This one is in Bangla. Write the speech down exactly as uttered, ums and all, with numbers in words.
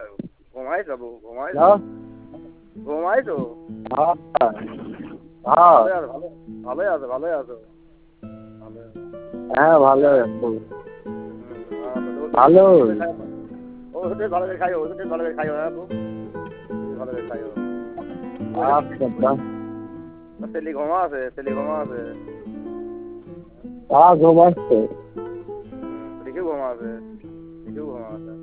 ঘুমাই যাবো ঘুমাই হ্যাঁ ঘুমাই তো হ্যাঁ হ্যাঁ ভালোই আছে ভালো ভালোই আছে ভালোই আছো ভালো হ্যাঁ ভালো আছি ভালো ভালো ওষুধ ভালো করে খাইও ওষুধ ভালো করে খাইও হ্যাঁ খুব ভালো করে খাইও আচ্ছা তেলি ঘুমা আছে তেলি ঘুমা আছে হ্যাঁ ঘুমাচ্ছে দেখেও ঘুমা আছে দেখেও ঘুমা আছে